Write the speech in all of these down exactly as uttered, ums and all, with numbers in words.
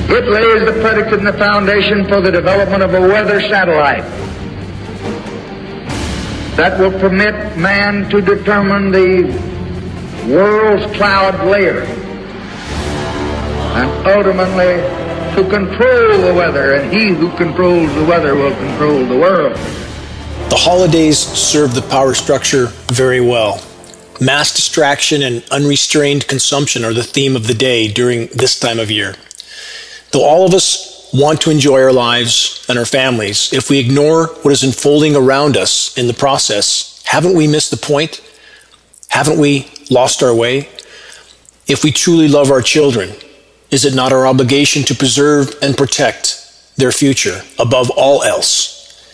It lays the predicate and the foundation for the development of a weather satellite that will permit man to determine the world's cloud layer and ultimately to control the weather, and he who controls the weather will control the world. The holidays serve the power structure very well. Mass distraction and unrestrained consumption are the theme of the day during this time of year. Though all of us want to enjoy our lives and our families, if we ignore what is unfolding around us in the process, haven't we missed the point? Haven't we lost our way? If we truly love our children, is it not our obligation to preserve and protect their future above all else?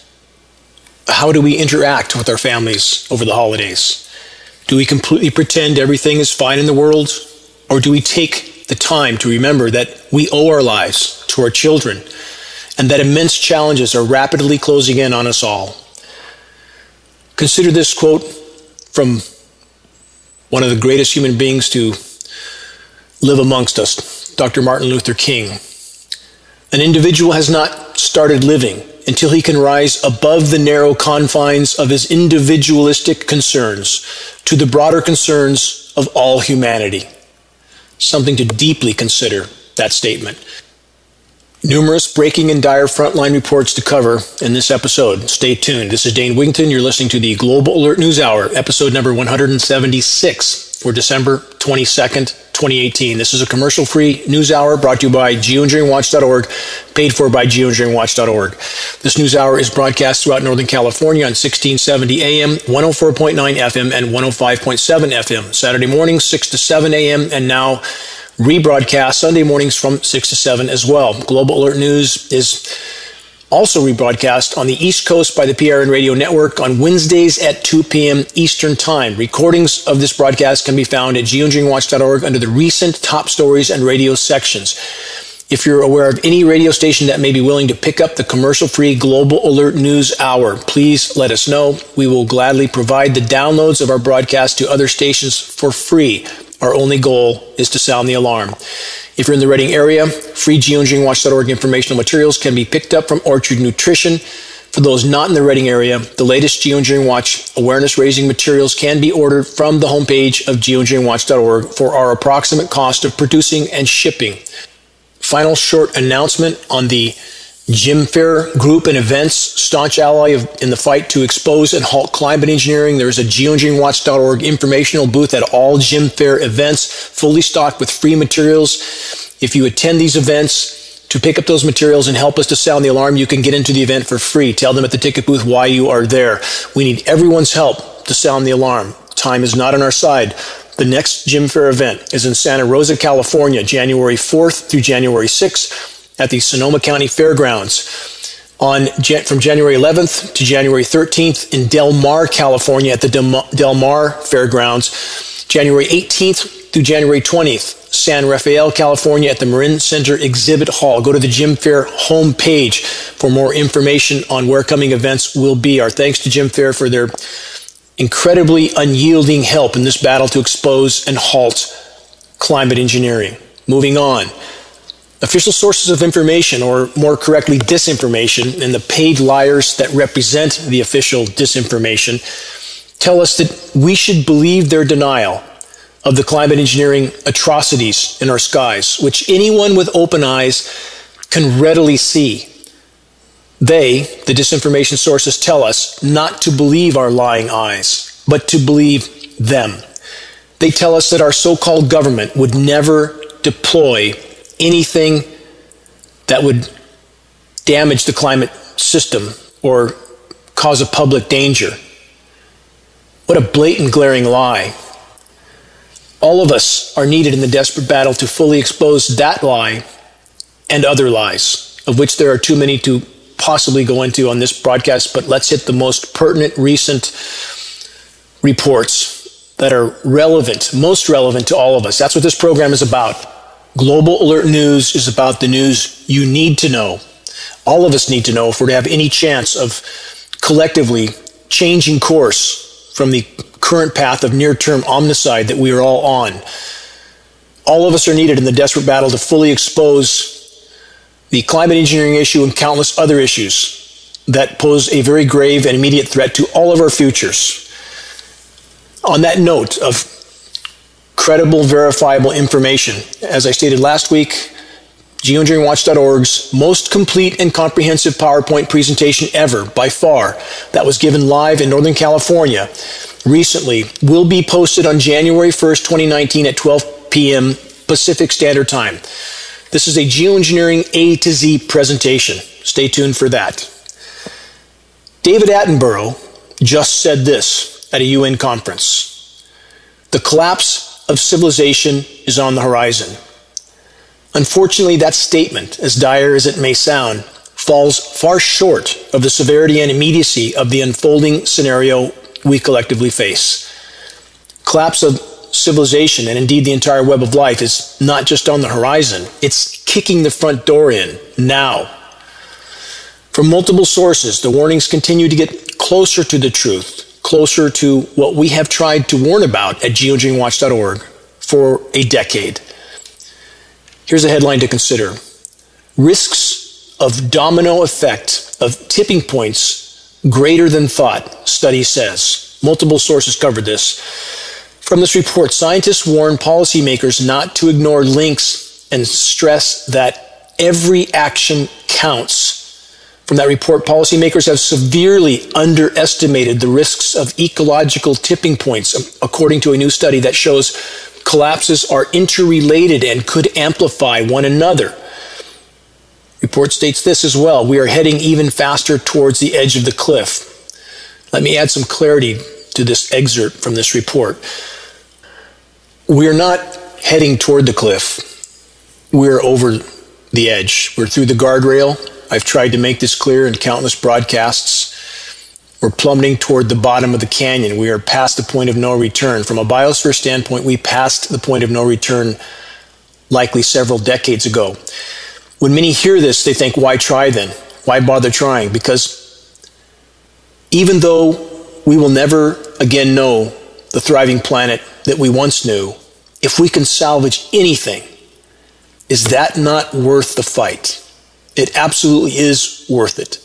How do we interact with our families over the holidays? Do we completely pretend everything is fine in the world? Or do we take the time to remember that we owe our lives to our children and that immense challenges are rapidly closing in on us all? Consider this quote from one of the greatest human beings to live amongst us, Doctor Martin Luther King. An individual has not started living until he can rise above the narrow confines of his individualistic concerns to the broader concerns of all humanity. Something to deeply consider, that statement. Numerous breaking and dire frontline reports to cover in this episode. Stay tuned. This is Dane Wigington. You're listening to the Global Alert News Hour, episode number one hundred seventy-six for December twenty-second, twenty eighteen. This is a commercial-free news hour brought to you by geoengineering watch dot org, paid for by geoengineering watch dot org. This news hour is broadcast throughout Northern California on sixteen seventy A M, one oh four point nine F M, and one oh five point seven F M. Saturday mornings, six to seven A M, and now rebroadcast Sunday mornings from six to seven as well. Global Alert News is also rebroadcast on the East Coast by the P R N Radio Network on Wednesdays at two P M Eastern Time. Recordings of this broadcast can be found at geoengineering watch dot org under the recent top stories and radio sections. If you're aware of any radio station that may be willing to pick up the commercial-free Global Alert News Hour, please let us know. We will gladly provide the downloads of our broadcast to other stations for free. Our only goal is to sound the alarm. If you're in the Reading area, free geoengineering watch dot org informational materials can be picked up from Orchard Nutrition. For those not in the Reading area, the latest Geoengineering Watch awareness-raising materials can be ordered from the homepage of geoengineering watch dot org for our approximate cost of producing and shipping. Final short announcement on the Jim Fair Group and Events, staunch ally of, in the fight to expose and halt climate engineering. There's a geoengineering watch dot org informational booth at all Jim Fair events, fully stocked with free materials. If you attend these events to pick up those materials and help us to sound the alarm, you can get into the event for free. Tell them at the ticket booth why you are there. We need everyone's help to sound the alarm. Time is not on our side. The next Jim Fair event is in Santa Rosa, California, January fourth through January sixth. At the Sonoma County Fairgrounds. On from January eleventh to January thirteenth in Del Mar, California at the Del Mar Fairgrounds. January eighteenth through January twentieth, San Rafael, California at the Marin Center Exhibit Hall. Go to the Jim Fair homepage for more information on where coming events will be. Our thanks to Jim Fair for their incredibly unyielding help in this battle to expose and halt climate engineering. Moving on. Official sources of information, or more correctly, disinformation, and the paid liars that represent the official disinformation, tell us that we should believe their denial of the climate engineering atrocities in our skies, which anyone with open eyes can readily see. They, the disinformation sources, tell us not to believe our lying eyes, but to believe them. They tell us that our so-called government would never deploy anything that would damage the climate system or cause a public danger. What a blatant, glaring lie. All of us are needed in the desperate battle to fully expose that lie and other lies, of which there are too many to possibly go into on this broadcast, but let's hit the most pertinent recent reports that are relevant, most relevant to all of us. That's what this program is about. Global Alert News is about the news you need to know. All of us need to know if we're to have any chance of collectively changing course from the current path of near-term omnicide that we are all on. All of us are needed in the desperate battle to fully expose the climate engineering issue, and countless other issues that pose a very grave and immediate threat to all of our futures. On that note of credible, verifiable information, as I stated last week, geoengineering watch dot org's most complete and comprehensive PowerPoint presentation ever, by far, that was given live in Northern California recently, will be posted on January first, twenty nineteen at twelve p m Pacific Standard Time. This is a geoengineering A to Z presentation. Stay tuned for that. David Attenborough just said this at a U N conference. The collapse of civilization is on the horizon. Unfortunately, that statement, as dire as it may sound, falls far short of the severity and immediacy of the unfolding scenario we collectively face. Collapse of civilization, and indeed the entire web of life, is not just on the horizon, it's kicking the front door in now. From multiple sources, the warnings continue to get closer to the truth, closer to what we have tried to warn about at geoengineering watch dot org for a decade. Here's a headline to consider. Risks of domino effect of tipping points greater than thought, study says. Multiple sources covered this. From this report, scientists warn policymakers not to ignore links and stress that every action counts. From that report, policymakers have severely underestimated the risks of ecological tipping points, according to a new study that shows collapses are interrelated and could amplify one another. Report states this as well. We are heading even faster towards the edge of the cliff. Let me add some clarity to this excerpt from this report. We're not heading toward the cliff. We're over the edge. We're through the guardrail. I've tried to make this clear in countless broadcasts. We're plummeting toward the bottom of the canyon. We are past the point of no return. From a biosphere standpoint, we passed the point of no return likely several decades ago. When many hear this, they think, why try then? Why bother trying? Because even though we will never again know the thriving planet that we once knew, if we can salvage anything, is that not worth the fight? It absolutely is worth it.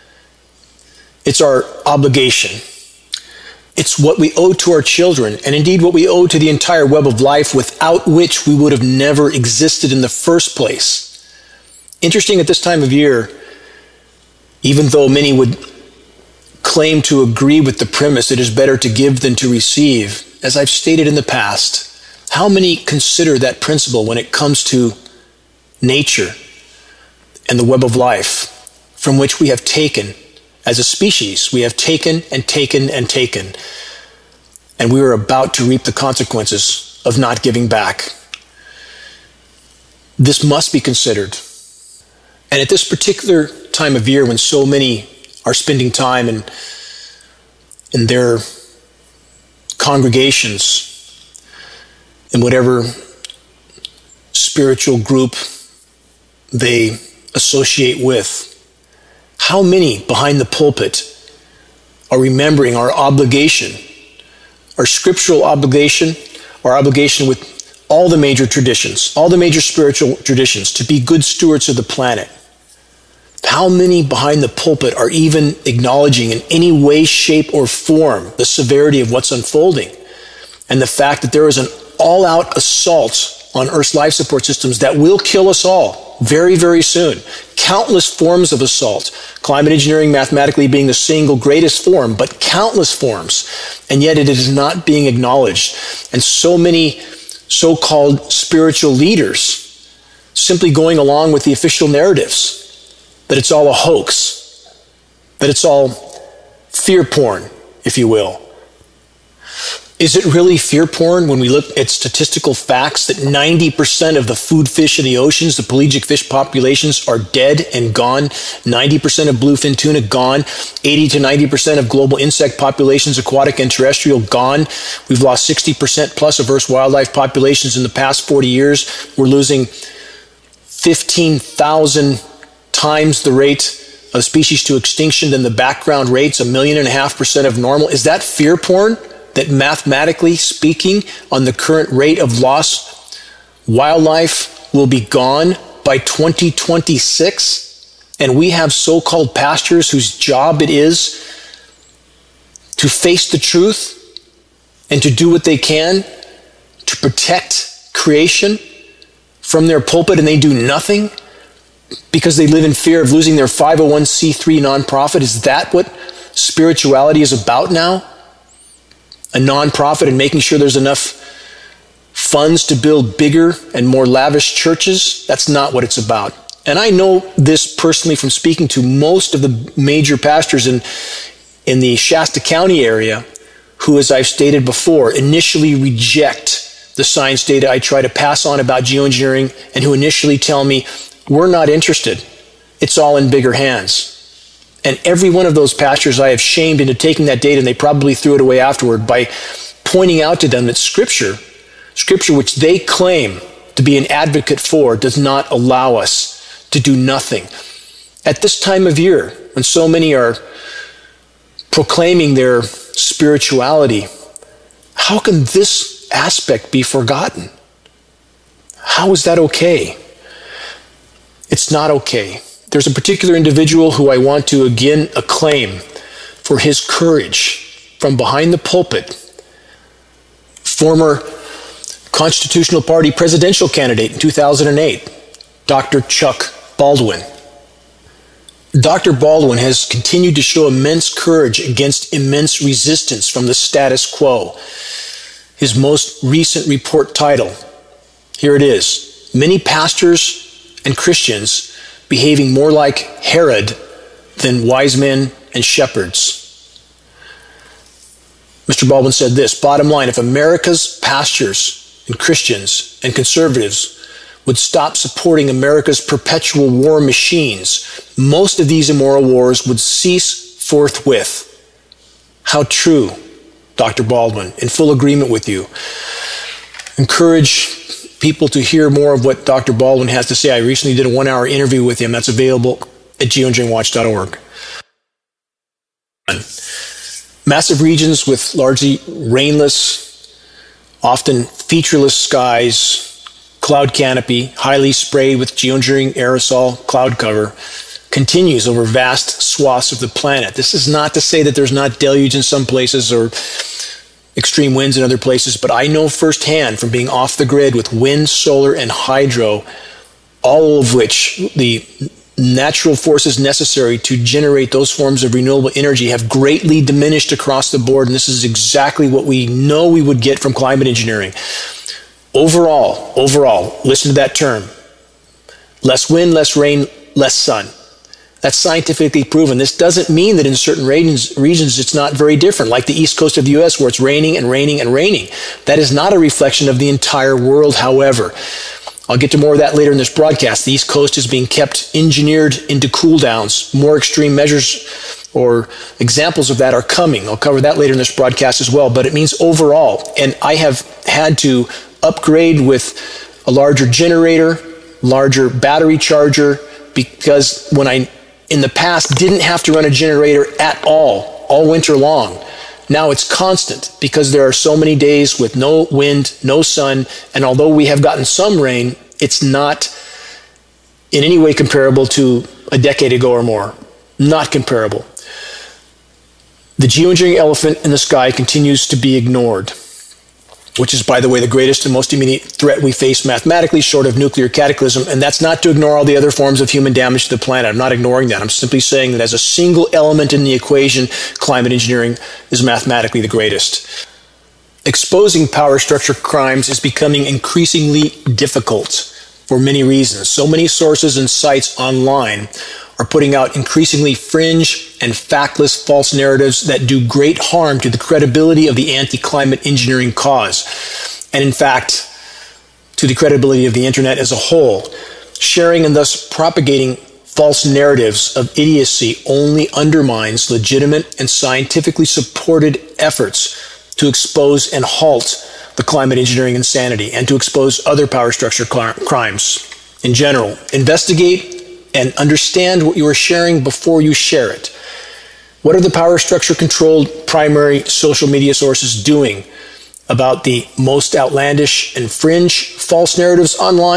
It's our obligation. It's what we owe to our children, and indeed what we owe to the entire web of life, without which we would have never existed in the first place. Interesting at this time of year, even though many would claim to agree with the premise, it is better to give than to receive, as I've stated in the past, how many consider that principle when it comes to nature and the web of life from which we have taken, as a species, we have taken and taken and taken, and we are about to reap the consequences of not giving back. This must be considered. And at this particular time of year, when so many are spending time in, in their congregations, in whatever spiritual group they associate with, how many behind the pulpit are remembering our obligation, our scriptural obligation, our obligation with all the major traditions, all the major spiritual traditions, to be good stewards of the planet? How many behind the pulpit are even acknowledging in any way, shape, or form the severity of what's unfolding and the fact that there is an all-out assault on Earth's life support systems that will kill us all very, very soon? Countless forms of assault, climate engineering mathematically being the single greatest form, but countless forms, and yet it is not being acknowledged. And so many so-called spiritual leaders simply going along with the official narratives, that it's all a hoax, that it's all fear porn, if you will. Is it really fear porn when we look at statistical facts that ninety percent of the food fish in the oceans, the pelagic fish populations, are dead and gone? ninety percent of bluefin tuna gone. eighty to ninety percent of global insect populations, aquatic and terrestrial, gone. We've lost sixty percent plus of Earth's wildlife populations in the past forty years. We're losing fifteen thousand times the rate of species to extinction than the background rates, a million and a half percent of normal. Is that fear porn? That mathematically speaking, on the current rate of loss, wildlife will be gone by twenty twenty-six, and we have so-called pastors whose job it is to face the truth and to do what they can to protect creation from their pulpit, and they do nothing because they live in fear of losing their five oh one c three nonprofit? Is that what spirituality is about now? A nonprofit and making sure there's enough funds to build bigger and more lavish churches? That's not what it's about. And I know this personally from speaking to most of the major pastors in, in the Shasta County area who, as I've stated before, initially reject the science data I try to pass on about geoengineering, and who initially tell me, we're not interested. It's all in bigger hands. And every one of those pastors I have shamed into taking that data, and they probably threw it away afterward, by pointing out to them that Scripture, Scripture which they claim to be an advocate for, does not allow us to do nothing. At this time of year, when so many are proclaiming their spirituality, how can this aspect be forgotten? How is that okay? It's not okay. There's a particular individual who I want to again acclaim for his courage from behind the pulpit. Former Constitutional Party presidential candidate in two thousand eight, Doctor Chuck Baldwin. Doctor Baldwin has continued to show immense courage against immense resistance from the status quo. His most recent report title, here it is: Many Pastors and Christians Behaving More Like Herod Than Wise Men and Shepherds. Mister Baldwin said this: bottom line, if America's pastors and Christians and conservatives would stop supporting America's perpetual war machines, most of these immoral wars would cease forthwith. How true, Doctor Baldwin. In full agreement with you. Encourage people to hear more of what Doctor Baldwin has to say. I recently did a one-hour interview with him. That's available at geoengineering watch dot org. Massive regions with largely rainless, often featureless skies, cloud canopy, highly sprayed with geoengineering aerosol cloud cover, continues over vast swaths of the planet. This is not to say that there's not deluge in some places or extreme winds in other places, but I know firsthand from being off the grid with wind, solar, and hydro, all of which the natural forces necessary to generate those forms of renewable energy have greatly diminished across the board, and this is exactly what we know we would get from climate engineering. Overall, overall, listen to that term: less wind, less rain, less sun. That's scientifically proven. This doesn't mean that in certain regions, regions it's not very different, like the east coast of the U S where it's raining and raining and raining. That is not a reflection of the entire world, however. I'll get to more of that later in this broadcast. The East Coast is being kept engineered into cool downs. More extreme measures or examples of that are coming. I'll cover that later in this broadcast as well. But it means overall, and I have had to upgrade with a larger generator, larger battery charger, because when I, in the past, didn't have to run a generator at all, all winter long. Now it's constant because there are so many days with no wind, no sun, and although we have gotten some rain, it's not in any way comparable to a decade ago or more. Not comparable. The geoengineering elephant in the sky continues to be ignored, which is, by the way, the greatest and most immediate threat we face mathematically, short of nuclear cataclysm. And that's not to ignore all the other forms of human damage to the planet. I'm not ignoring that. I'm simply saying that as a single element in the equation, climate engineering is mathematically the greatest. Exposing power structure crimes is becoming increasingly difficult for many reasons. So many sources and sites online are putting out increasingly fringe and factless false narratives that do great harm to the credibility of the anti-climate engineering cause, and in fact, to the credibility of the internet as a whole. Sharing and thus propagating false narratives of idiocy only undermines legitimate and scientifically supported efforts to expose and halt the climate engineering insanity and to expose other power structure crimes in general. Investigate and understand what you are sharing before you share it. What are the power structure controlled primary social media sources doing about the most outlandish and fringe false narratives online?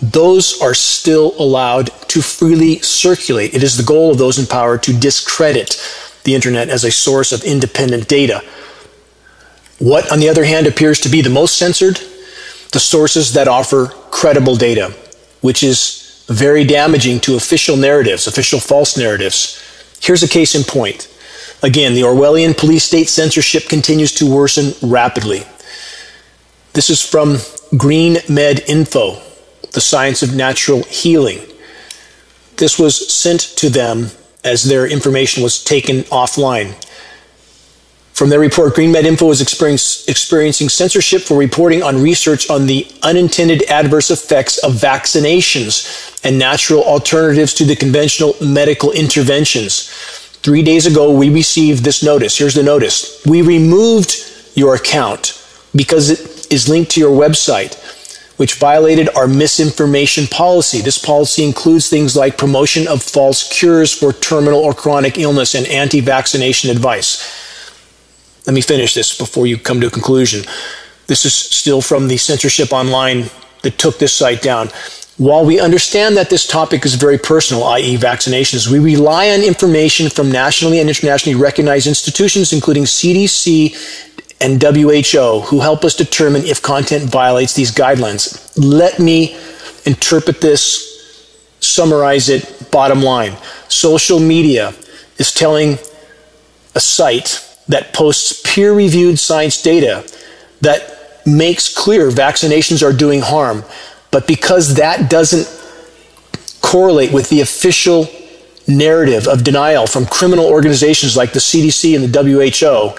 those are still allowed to freely circulate. It is the goal of those in power to discredit the internet as a source of independent data. What, on the other hand, appears to be the most censored? The sources that offer credible data, which is very damaging to official narratives, official false narratives. Here's a case in point. Again, the Orwellian police state censorship continues to worsen rapidly. This is from Green Med Info, the science of natural healing. This was sent to them as their information was taken offline. From their report, Green Med Info is experience, experiencing censorship for reporting on research on the unintended adverse effects of vaccinations and natural alternatives to the conventional medical interventions. Three days ago, we received this notice. Here's the notice. We removed your account because it is linked to your website, which violated our misinformation policy. This policy includes things like promotion of false cures for terminal or chronic illness and anti-vaccination advice. Let me finish this before you come to a conclusion. This is still from the censorship online that took this site down. While we understand that this topic is very personal, that is vaccinations, we rely on information from nationally and internationally recognized institutions, including C D C and W H O, who help us determine if content violates these guidelines. Let me interpret this, summarize it, bottom line. Social media is telling a site that posts peer-reviewed science data that makes clear vaccinations are doing harm. But because that doesn't correlate with the official narrative of denial from criminal organizations like the C D C and the W H O,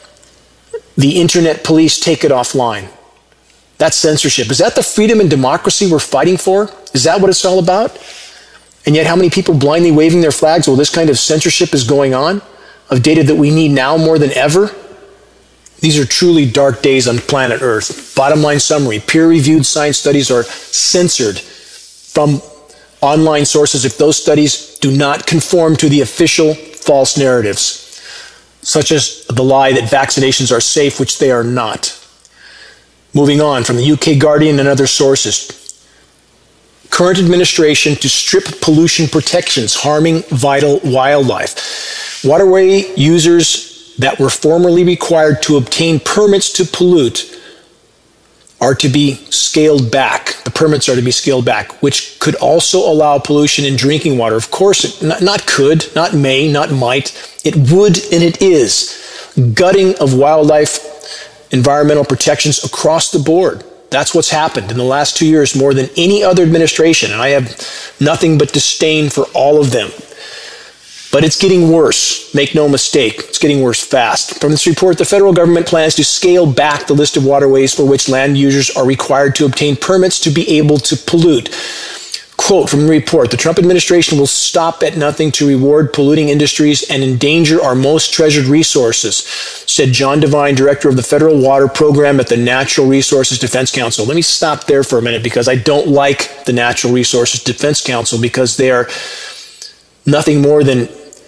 the internet police take it offline. That's censorship. Is that the freedom and democracy we're fighting for? Is that what it's all about? And yet how many people blindly waving their flags while this kind of censorship is going on? Of data that we need now more than ever? These are truly dark days on planet Earth. Bottom line summary, peer-reviewed science studies are censored from online sources if those studies do not conform to the official false narratives, such as the lie that vaccinations are safe, which they are not. Moving on, from the U K Guardian and other sources. Current administration to strip pollution protections, harming vital wildlife. Waterway users that were formerly required to obtain permits to pollute are to be scaled back. The permits are to be scaled back, which could also allow pollution in drinking water. Of course, not, not could, not may, not might. It would and it is. Gutting of wildlife environmental protections across the board. That's what's happened in the last two years more than any other administration, and I have nothing but disdain for all of them. But it's getting worse. Make no mistake. It's getting worse fast. From this report, the federal government plans to scale back the list of waterways for which land users are required to obtain permits to be able to pollute. Quote from the report, the Trump administration will stop at nothing to reward polluting industries and endanger our most treasured resources, said John Devine, director of the Federal Water Program at the Natural Resources Defense Council. Let me stop there for a minute because I don't like the Natural Resources Defense Council because they are nothing more than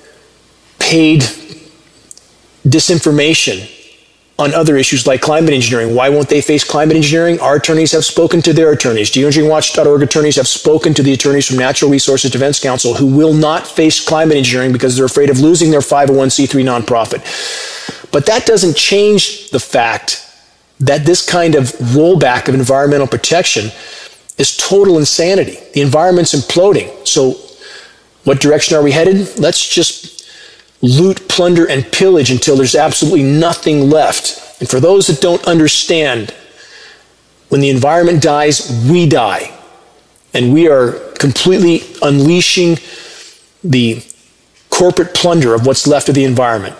paid disinformation on other issues like climate engineering. Why won't they face climate engineering? Our attorneys have spoken to their attorneys. Geoengineering Watch dot org attorneys have spoken to the attorneys from Natural Resources Defense Council who will not face climate engineering because they're afraid of losing their five oh one c three nonprofit. But that doesn't change the fact that this kind of rollback of environmental protection is total insanity. The environment's imploding. So what direction are we headed? Let's just loot, plunder, and pillage until there's absolutely nothing left. And for those that don't understand, when the environment dies, we die. And we are completely unleashing the corporate plunder of what's left of the environment.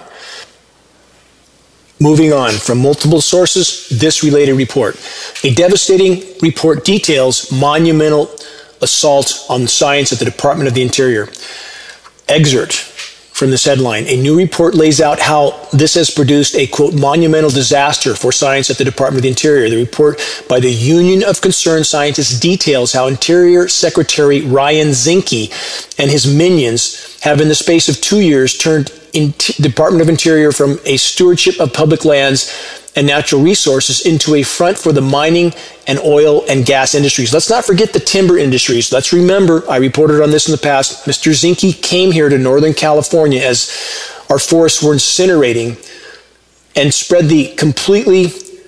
Moving on, from multiple sources, this related report. A devastating report details monumental assault on science at the Department of the Interior. Excerpt from this headline. A new report lays out how this has produced a, quote, monumental disaster for science at the Department of the Interior. The report by the Union of Concerned Scientists details how Interior Secretary Ryan Zinke and his minions have in the space of two years turned in Department of Interior from a stewardship of public lands and natural resources into a front for the mining and oil and gas industries. Let's not forget the timber industries. Let's remember, I reported on this in the past, Mister Zinke came here to Northern California as our forests were incinerating and spread the completely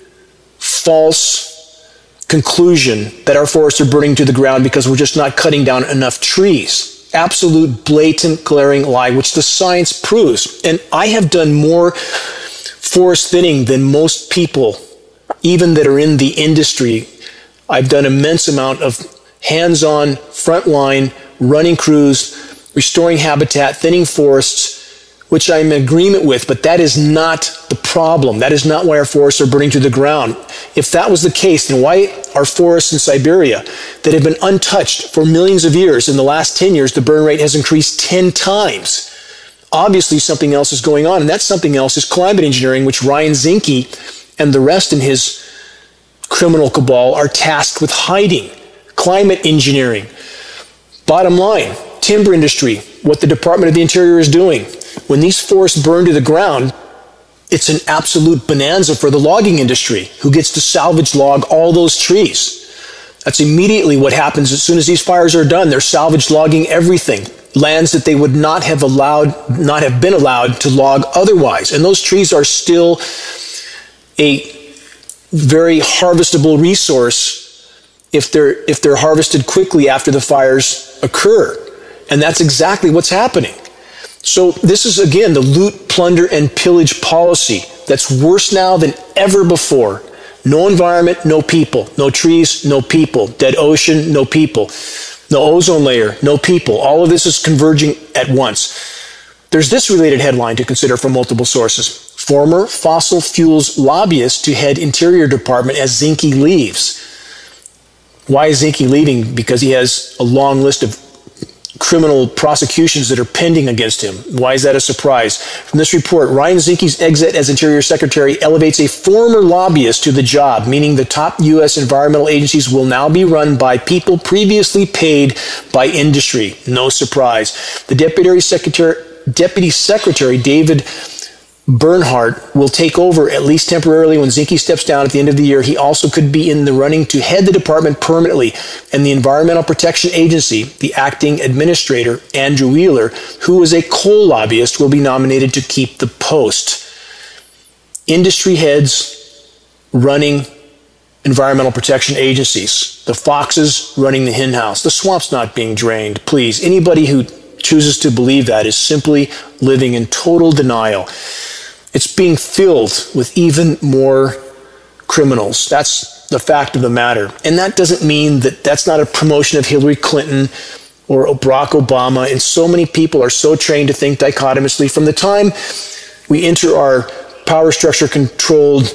false conclusion that our forests are burning to the ground because we're just not cutting down enough trees. Absolute, blatant, glaring lie, which the science proves. And I have done more forest thinning than most people, even that are in the industry. I've done immense amount of hands-on, frontline, running crews, restoring habitat, thinning forests, which I'm in agreement with, but that is not the problem. That is not why our forests are burning to the ground. If that was the case, then why are forests in Siberia that have been untouched for millions of years, in the last ten years, the burn rate has increased ten times? Obviously, something else is going on, and that something else is climate engineering, which Ryan Zinke and the rest in his criminal cabal are tasked with hiding. Climate engineering. Bottom line, timber industry, what the Department of the Interior is doing. When these forests burn to the ground, it's an absolute bonanza for the logging industry, who gets to salvage log all those trees. That's immediately what happens as soon as these fires are done. They're salvage logging everything. Lands that they would not have allowed, not have been allowed to log otherwise. And those trees are still a very harvestable resource if they're, if they're harvested quickly after the fires occur. And that's exactly what's happening. So this is, again, the loot, plunder, and pillage policy that's worse now than ever before. No environment, no people. No trees, no people. Dead ocean, no people. No ozone layer, no people. All of this is converging at once. There's this related headline to consider from multiple sources. Former fossil fuels lobbyist to head Interior Department as Zinke leaves. Why is Zinke leaving? Because he has a long list of criminal prosecutions that are pending against him. Why is that a surprise? From this report, Ryan Zinke's exit as Interior Secretary elevates a former lobbyist to the job, meaning the top U S environmental agencies will now be run by people previously paid by industry. No surprise. The Deputy Secretary, Deputy Secretary David Bernhardt will take over, at least temporarily, when Zinke steps down at the end of the year. He also could be in the running to head the department permanently. And the Environmental Protection Agency, the acting administrator, Andrew Wheeler, who is a coal lobbyist, will be nominated to keep the post. Industry heads running environmental protection agencies. The foxes running the hen house. The swamp's not being drained. Please, anybody who chooses to believe that is simply living in total denial. It's being filled with even more criminals. That's the fact of the matter. And that doesn't mean that that's not a promotion of Hillary Clinton or Barack Obama. And so many people are so trained to think dichotomously. From the time we enter our power structure controlled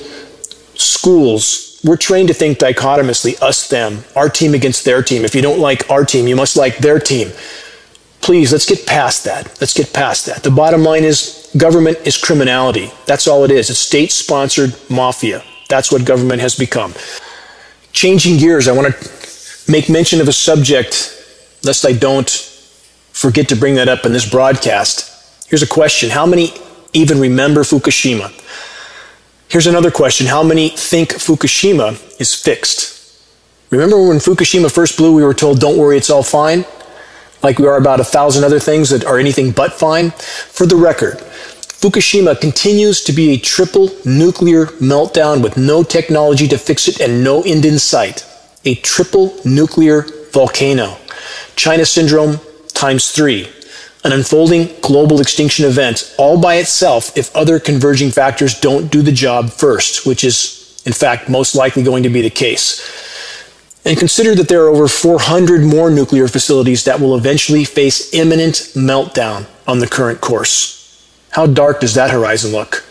schools, we're trained to think dichotomously, us, them, our team against their team. If you don't like our team, you must like their team. Please, let's get past that. Let's get past that. The bottom line is government is criminality. That's all it is. It's state-sponsored mafia. That's what government has become. Changing gears, I want to make mention of a subject, lest I don't forget to bring that up in this broadcast. Here's a question. How many even remember Fukushima? Here's another question. How many think Fukushima is fixed? Remember when Fukushima first blew, we were told, don't worry, it's all fine? Like we are about a thousand other things that are anything but fine? For the record, Fukushima continues to be a triple nuclear meltdown with no technology to fix it and no end in sight. A triple nuclear volcano. China syndrome times three. An unfolding global extinction event all by itself if other converging factors don't do the job first, which is, in fact, most likely going to be the case. And consider that there are over four hundred more nuclear facilities that will eventually face imminent meltdown on the current course. How dark does that horizon look?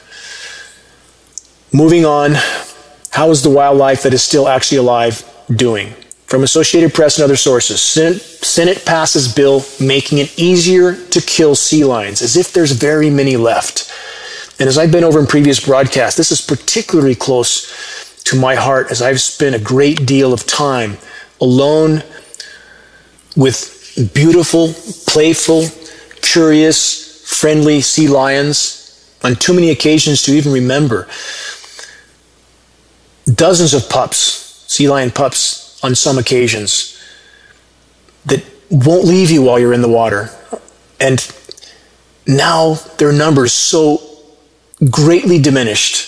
Moving on, how is the wildlife that is still actually alive doing? From Associated Press and other sources, Senate, Senate passes bill making it easier to kill sea lions, as if there's very many left. And as I've been over in previous broadcasts, this is particularly close to my heart, as I've spent a great deal of time alone with beautiful, playful, curious, friendly sea lions on too many occasions to even remember. Dozens of pups, sea lion pups on some occasions, that won't leave you while you're in the water. And now their numbers so greatly diminished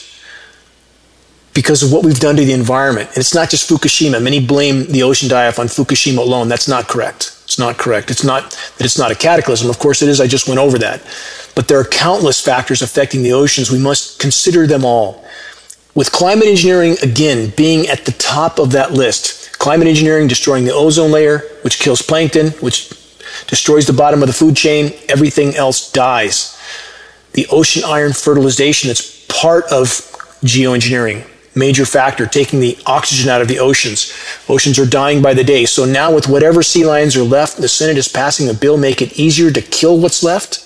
because of what we've done to the environment. And it's not just Fukushima. Many blame the ocean die-off on Fukushima alone. That's not correct. It's not correct. It's not that it's not a cataclysm. Of course it is. I just went over that. But there are countless factors affecting the oceans. We must consider them all. With climate engineering, again, being at the top of that list. Climate engineering destroying the ozone layer, which kills plankton, which destroys the bottom of the food chain. Everything else dies. The ocean iron fertilization that's part of geoengineering. Major factor, taking the oxygen out of the oceans. Oceans are dying by the day. So now with whatever sea lions are left, the Senate is passing a bill make it easier to kill what's left?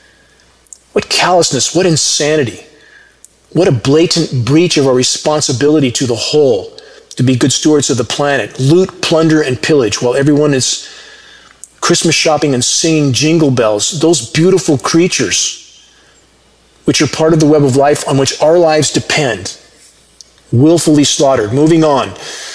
What callousness, what insanity. What a blatant breach of our responsibility to the whole, to be good stewards of the planet. Loot, plunder, and pillage while everyone is Christmas shopping and singing jingle bells. Those beautiful creatures, which are part of the web of life on which our lives depend, willfully slaughtered. Moving on.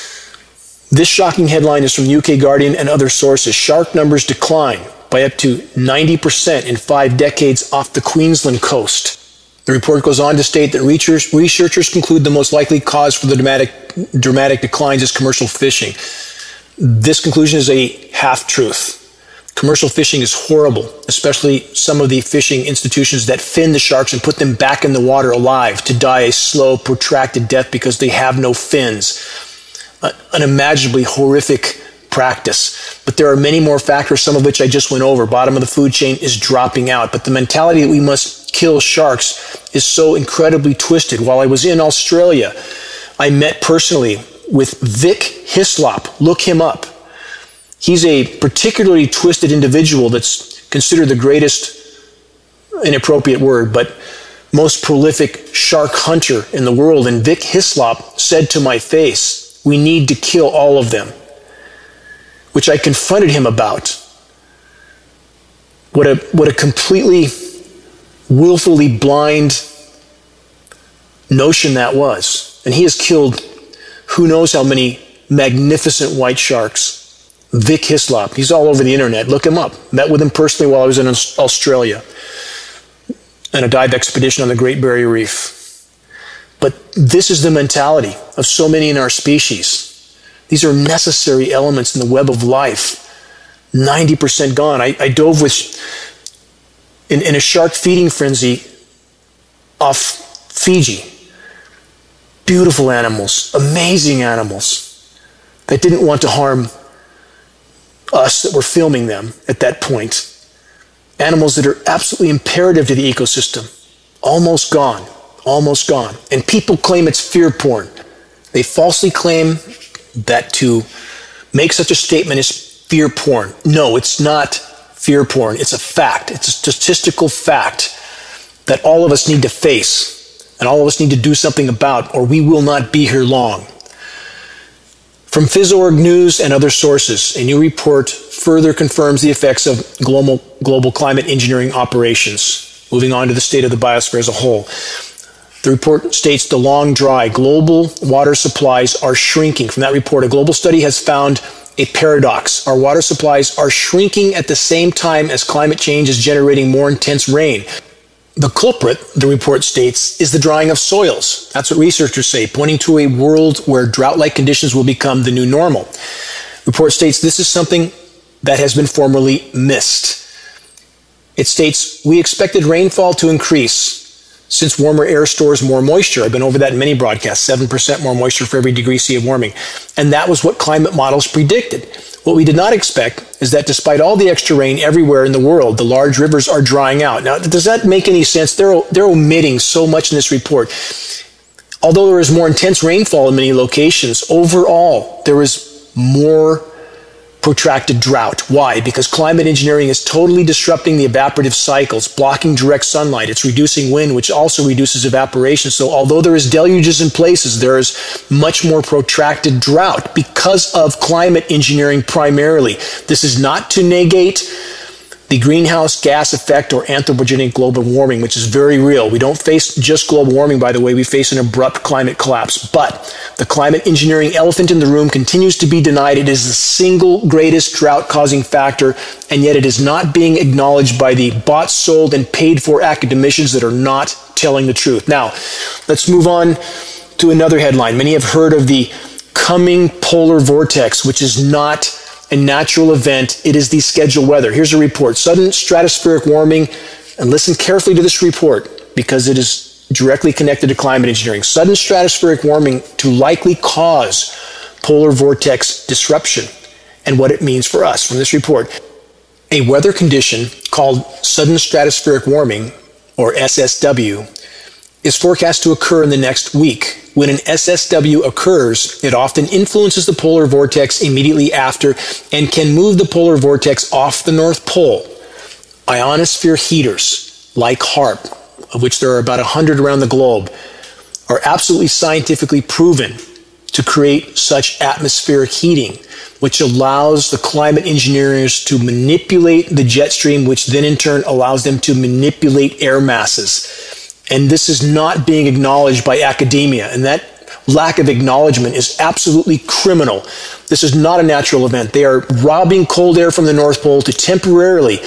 This shocking headline is from U K Guardian and other sources. Shark numbers decline by up to ninety percent in five decades off the Queensland coast. The report goes on to state that researchers conclude the most likely cause for the dramatic, dramatic declines is commercial fishing. This conclusion is a half-truth. Commercial fishing is horrible, especially some of the fishing institutions that fin the sharks and put them back in the water alive to die a slow, protracted death because they have no fins. Uh, unimaginably horrific practice. But there are many more factors, some of which I just went over. Bottom of the food chain is dropping out. But the mentality that we must kill sharks is so incredibly twisted. While I was in Australia, I met personally with Vic Hislop. Look him up. He's a particularly twisted individual that's considered the greatest, inappropriate word, but most prolific shark hunter in the world. And Vic Hislop said to my face, we need to kill all of them, which I confronted him about. What a, what a completely willfully blind notion that was. And he has killed who knows how many magnificent white sharks. Vic Hislop, he's all over the internet. Look him up. Met with him personally while I was in Australia on a dive expedition on the Great Barrier Reef. But this is the mentality of so many in our species. These are necessary elements in the web of life. ninety percent gone. I, I dove with in, in a shark feeding frenzy off Fiji. Beautiful animals, amazing animals that didn't want to harm us that were filming them at that point. Animals that are absolutely imperative to the ecosystem. Almost gone. Almost gone. And people claim it's fear porn. They falsely claim that to make such a statement is fear porn. No, it's not fear porn. It's a fact. It's a statistical fact that all of us need to face and all of us need to do something about, or we will not be here long. From PhysOrg News and other sources, a new report further confirms the effects of global, global climate engineering operations. Moving on to the state of the biosphere as a whole. The report states the long dry, global water supplies are shrinking. From that report, a global study has found a paradox. Our water supplies are shrinking at the same time as climate change is generating more intense rain. The culprit, the report states, is the drying of soils. That's what researchers say, pointing to a world where drought-like conditions will become the new normal. The report states this is something that has been formerly missed. It states, we expected rainfall to increase since warmer air stores more moisture. I've been over that in many broadcasts, seven percent more moisture for every degree C of warming. And that was what climate models predicted. What we did not expect is that despite all the extra rain everywhere in the world, the large rivers are drying out. Now, does that make any sense? They're, they're omitting so much in this report. Although there is more intense rainfall in many locations, overall, there is more protracted drought. Why? Because climate engineering is totally disrupting the evaporative cycles, blocking direct sunlight. It's reducing wind, which also reduces evaporation. So although there is deluges in places, there is much more protracted drought because of climate engineering primarily. This is not to negate the greenhouse gas effect or anthropogenic global warming, which is very real. We don't face just global warming, by the way. We face an abrupt climate collapse. But the climate engineering elephant in the room continues to be denied. It is the single greatest drought-causing factor, and yet it is not being acknowledged by the bought, sold, and paid-for academicians that are not telling the truth. Now, let's move on to another headline. Many have heard of the coming polar vortex, which is not a natural event. It is the scheduled weather. Here's a report. Sudden stratospheric warming, and listen carefully to this report because it is directly connected to climate engineering. Sudden stratospheric warming to likely cause polar vortex disruption and what it means for us. From this report, a weather condition called sudden stratospheric warming, or S S W, is forecast to occur in the next week. When an S S W occurs, it often influences the polar vortex immediately after and can move the polar vortex off the North Pole. Ionosphere heaters, like HAARP, of which there are about one hundred around the globe, are absolutely scientifically proven to create such atmospheric heating, which allows the climate engineers to manipulate the jet stream, which then in turn allows them to manipulate air masses. And this is not being acknowledged by academia. And that lack of acknowledgement is absolutely criminal. This is not a natural event. They are robbing cold air from the North Pole to temporarily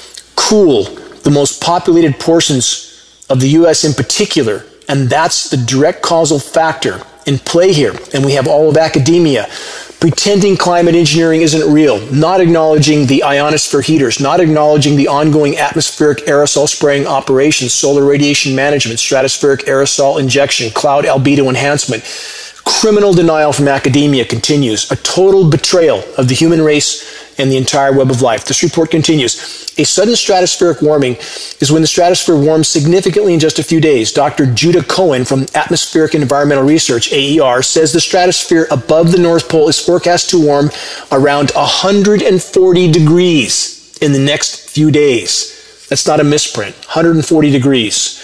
cool the most populated portions of the U S in particular. And that's the direct causal factor in play here. And we have all of academia pretending climate engineering isn't real, not acknowledging the ionosphere heaters, not acknowledging the ongoing atmospheric aerosol spraying operations, solar radiation management, stratospheric aerosol injection, cloud albedo enhancement. Criminal denial from academia continues, a total betrayal of the human race and the entire web of life. This report continues. A sudden stratospheric warming is when the stratosphere warms significantly in just a few days. Doctor Judah Cohen from Atmospheric and Environmental Research, A E R, says the stratosphere above the North Pole is forecast to warm around one hundred forty degrees in the next few days. That's not a misprint. one hundred forty degrees.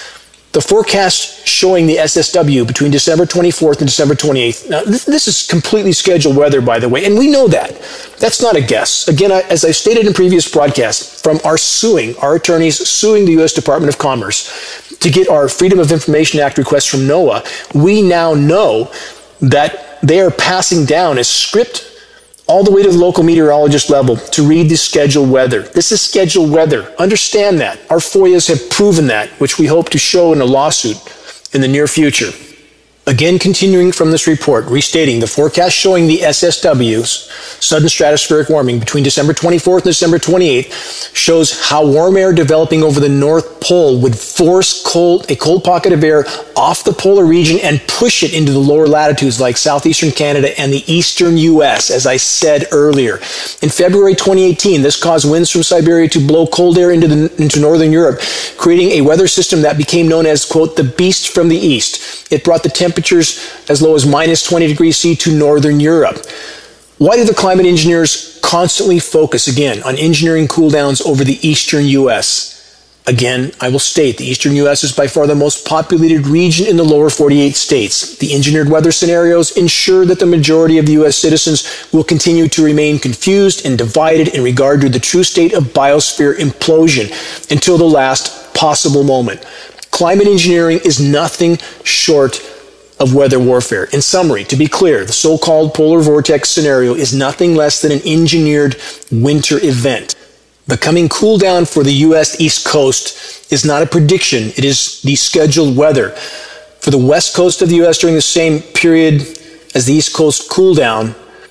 The forecast showing the S S W between December twenty-fourth and December twenty-eighth. Now, this, this is completely scheduled weather, by the way, and we know that. That's not a guess. Again, I, as I stated in previous broadcasts, from our suing, our attorneys suing the U S Department of Commerce to get our Freedom of Information Act request from NOAA, we now know that they are passing down a script all the way to the local meteorologist level to read the scheduled weather. This is scheduled weather. Understand that. Our F O I As have proven that, which we hope to show in a lawsuit in the near future. Again, continuing from this report, restating the forecast showing the S S Ws, sudden stratospheric warming, between December twenty-fourth and December twenty-eighth, shows how warm air developing over the North Pole would force cold, a cold pocket of air off the polar region and push it into the lower latitudes like southeastern Canada and the eastern U S, as I said earlier. In February twenty eighteen, this caused winds from Siberia to blow cold air into, the, into northern Europe, creating a weather system that became known as, quote, the beast from the east. It brought the temperatures as low as minus twenty degrees C to northern Europe. Why do the climate engineers constantly focus, again, on engineering cool downs over the eastern U S? Again, I will state the eastern U S is by far the most populated region in the lower forty-eight states. The engineered weather scenarios ensure that the majority of the U S citizens will continue to remain confused and divided in regard to the true state of biosphere implosion until the last possible moment. Climate engineering is nothing short of weather warfare. In summary, to be clear, the so-called polar vortex scenario is nothing less than an engineered winter event. The coming cool down for the U S East Coast is not a prediction, it is the scheduled weather. For the west coast of the U S during the same period as the East Coast cool down,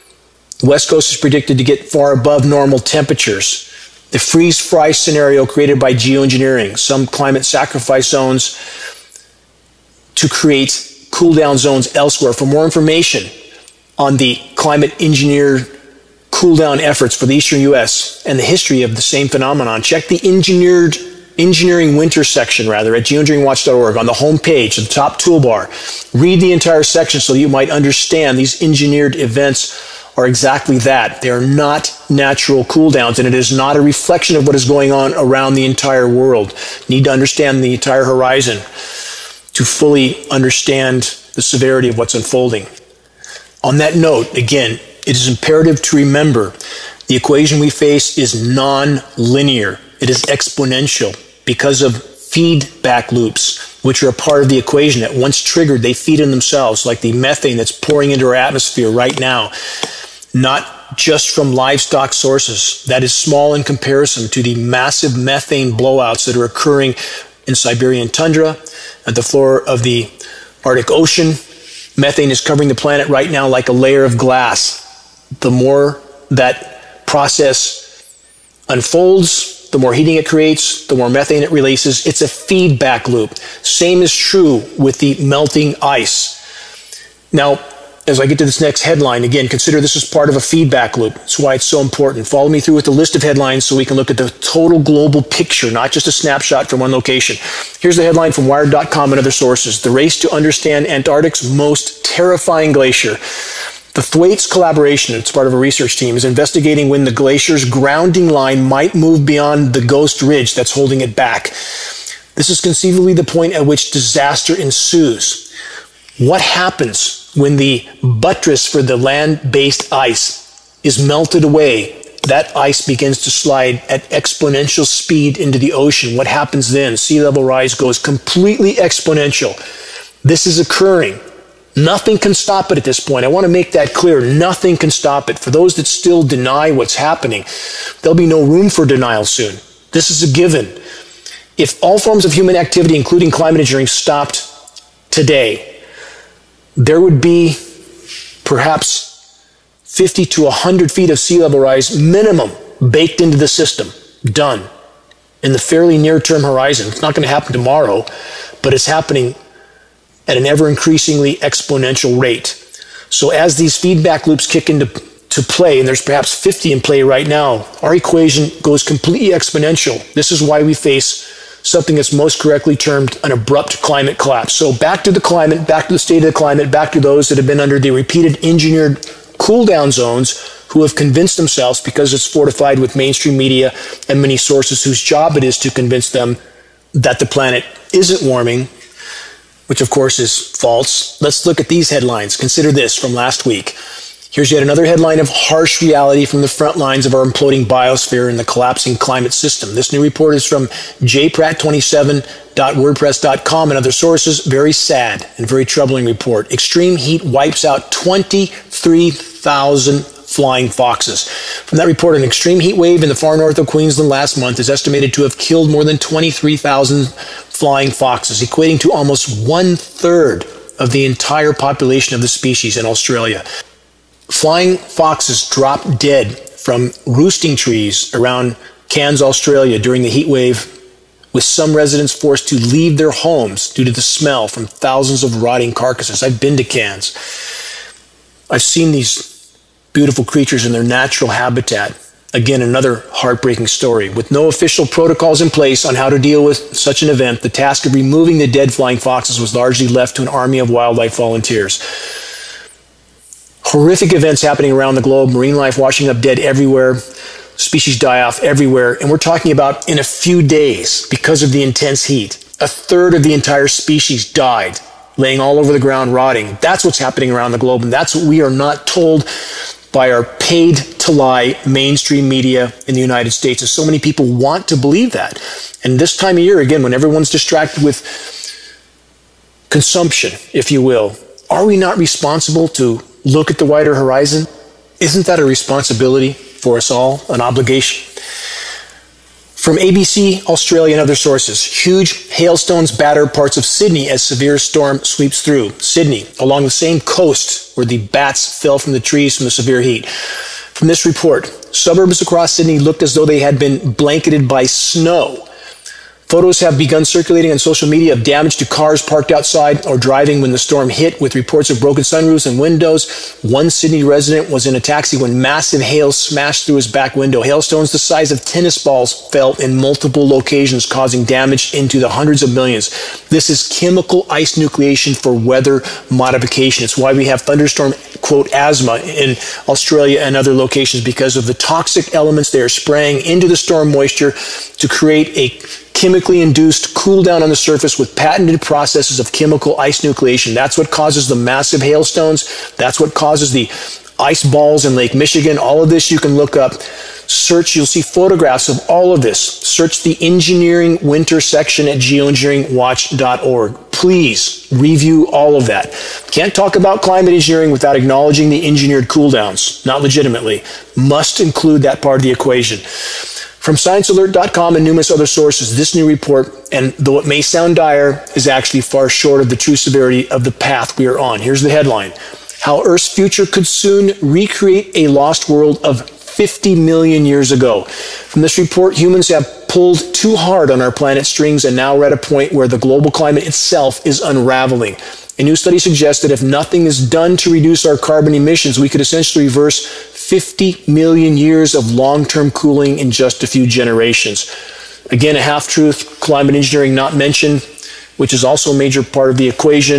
the West Coast is predicted to get far above normal temperatures. The freeze-fry scenario created by geoengineering, some climate sacrifice zones to create cool down zones elsewhere. For more information on the climate engineered cool down efforts for the eastern U S and the history of the same phenomenon, check the engineered engineering winter section rather at geoengineering watch dot org on the home page, the top toolbar. Read the entire section so you might understand these engineered events are exactly that. They are not natural cool downs, and it is not a reflection of what is going on around the entire world. You need to understand the entire horizon to fully understand the severity of what's unfolding. On that note, again, it is imperative to remember The equation we face is non-linear. It is exponential because of feedback loops, which are a part of the equation that once triggered, they feed in themselves, like the methane that's pouring into our atmosphere right now. Not just from livestock sources. That is small in comparison to the massive methane blowouts that are occurring in Siberian tundra, at the floor of the Arctic Ocean. Methane is covering the planet right now like a layer of glass. The more that process unfolds, the more heating it creates, the more methane it releases. It's a feedback loop. Same is true with the melting ice. Now, as I get to this next headline, again, consider this as part of a feedback loop. That's why it's so important. Follow me through with the list of headlines so we can look at the total global picture, not just a snapshot from one location. Here's the headline from Wired dot com and other sources. The race to understand Antarctic's most terrifying glacier. The Thwaites Collaboration, it's part of a research team, is investigating when the glacier's grounding line might move beyond the Ghost Ridge that's holding it back. This is conceivably the point at which disaster ensues. What happens when the buttress for the land-based ice is melted away? That ice begins to slide at exponential speed into the ocean. What happens then? Sea level rise goes completely exponential. This is occurring. Nothing can stop it at this point. I want to make that clear. Nothing can stop it. For those that still deny what's happening, there'll be no room for denial soon. This is a given. If all forms of human activity, including climate engineering, stopped today, there would be perhaps fifty to one hundred feet of sea level rise minimum baked into the system, done, in the fairly near-term horizon. It's not going to happen tomorrow, but it's happening at an ever-increasingly exponential rate. So as these feedback loops kick into to play, and there's perhaps fifty in play right now, our equation goes completely exponential. This is why we face something that's most correctly termed an abrupt climate collapse. So back to the climate, back to the state of the climate, back to those that have been under the repeated engineered cool-down zones who have convinced themselves, because it's fortified with mainstream media and many sources whose job it is to convince them that the planet isn't warming, which of course is false. Let's look at these headlines. Consider this from last week. Here's yet another headline of harsh reality from the front lines of our imploding biosphere and the collapsing climate system. This new report is from j pratt twenty-seven dot wordpress dot com and other sources. Very sad and very troubling report. Extreme heat wipes out twenty-three thousand flying foxes. From that report, an extreme heat wave in the far north of Queensland last month is estimated to have killed more than twenty-three thousand flying foxes, equating to almost one-third of the entire population of the species in Australia. Flying foxes dropped dead from roosting trees around Cairns, Australia during the heat wave, with some residents forced to leave their homes due to the smell from thousands of rotting carcasses. I've been to Cairns. I've seen these beautiful creatures in their natural habitat. Again, another heartbreaking story. With no official protocols in place on how to deal with such an event, the task of removing the dead flying foxes was largely left to an army of wildlife volunteers. Horrific events happening around the globe, marine life washing up dead everywhere, species die off everywhere, and we're talking about in a few days, because of the intense heat, a third of the entire species died, laying all over the ground rotting. That's what's happening around the globe, and that's what we are not told by our paid-to-lie mainstream media in the United States, and so many people want to believe that. And this time of year, again, when everyone's distracted with consumption, if you will, are we not responsible to look at the wider horizon? Isn't that a responsibility for us all, an obligation? From A B C, Australia, and other sources, huge hailstones batter parts of Sydney as severe storm sweeps through. Sydney, along the same coast where the bats fell from the trees from the severe heat. From this report, suburbs across Sydney looked as though they had been blanketed by snow. Photos have begun circulating on social media of damage to cars parked outside or driving when the storm hit, with reports of broken sunroofs and windows. One Sydney resident was in a taxi when massive hail smashed through his back window. Hailstones the size of tennis balls fell in multiple locations, causing damage into the hundreds of millions. This is chemical ice nucleation for weather modification. It's why we have thunderstorm, quote, asthma in Australia and other locations, because of the toxic elements they are spraying into the storm moisture to create a chemically induced cool down on the surface with patented processes of chemical ice nucleation. That's what causes the massive hailstones. That's what causes the ice balls in Lake Michigan. All of this you can look up. Search, you'll see photographs of all of this. Search the engineering winter section at geoengineering watch dot org. Please review all of that. Can't talk about climate engineering without acknowledging the engineered cool downs. Not legitimately. Must include that part of the equation. From science alert dot com and numerous other sources, this new report, and though it may sound dire, is actually far short of the true severity of the path we are on. Here's the headline: How Earth's future could soon recreate a lost world of fifty million years ago. From this report, humans have pulled too hard on our planet's strings, and now we're at a point where the global climate itself is unraveling. A new study suggests that if nothing is done to reduce our carbon emissions, we could essentially reverse fifty million years of long-term cooling in just a few generations. Again, a half-truth, climate engineering not mentioned, which is also a major part of the equation.